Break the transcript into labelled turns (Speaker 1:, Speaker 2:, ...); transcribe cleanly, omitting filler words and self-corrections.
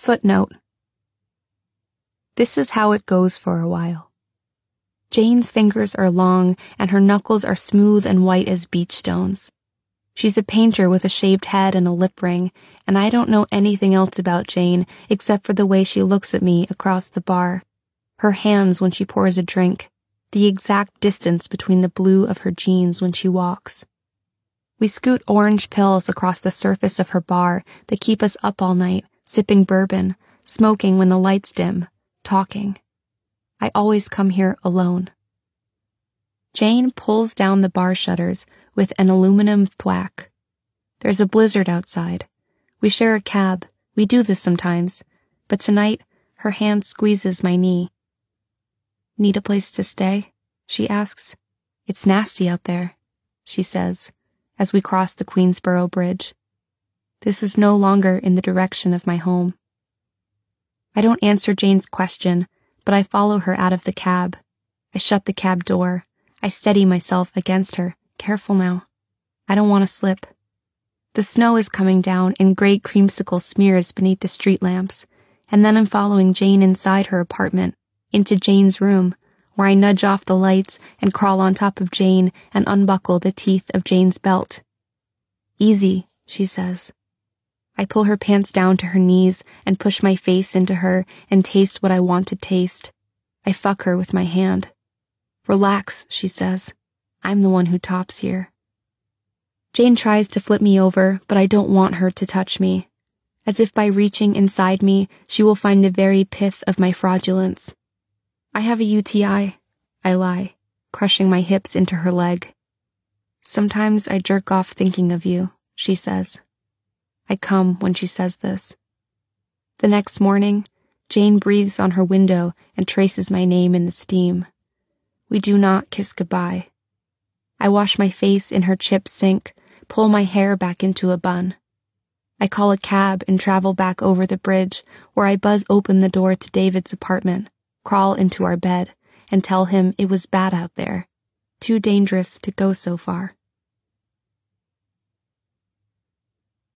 Speaker 1: Footnote. This is how it goes for a while. Jane's fingers are long and her knuckles are smooth and white as beach stones. She's a painter with a shaved head and a lip ring, and I don't know anything else about Jane except for the way she looks at me across the bar, her hands when she pours a drink, the exact distance between the blue of her jeans when she walks. We scoot orange pills across the surface of her bar that keep us up all night, sipping bourbon, smoking when the lights dim, talking. I always come here alone. Jane pulls down the bar shutters with an aluminum thwack. There's a blizzard outside. We share a cab. We do this sometimes. But tonight, her hand squeezes my knee. Need a place to stay? She asks. It's nasty out there, she says, as we cross the Queensboro Bridge. This is no longer in the direction of my home. I don't answer Jane's question, but I follow her out of the cab. I shut the cab door. I steady myself against her. Careful now. I don't want to slip. The snow is coming down in great creamsicle smears beneath the street lamps, and then I'm following Jane inside her apartment, into Jane's room, where I nudge off the lights and crawl on top of Jane and unbuckle the teeth of Jane's belt. Easy, she says. I pull her pants down to her knees and push my face into her and taste what I want to taste. I fuck her with my hand. Relax, she says. I'm the one who tops here. Jane tries to flip me over, but I don't want her to touch me. As if by reaching inside me, she will find the very pith of my fraudulence. I have a UTI, I lie, crushing my hips into her leg. Sometimes I jerk off thinking of you, she says. I come when she says this. The next morning, Jane breathes on her window and traces my name in the steam. We do not kiss goodbye. I wash my face in her chip sink, pull my hair back into a bun. I call a cab and travel back over the bridge, where I buzz open the door to David's apartment, crawl into our bed, and tell him it was bad out there, too dangerous to go so far.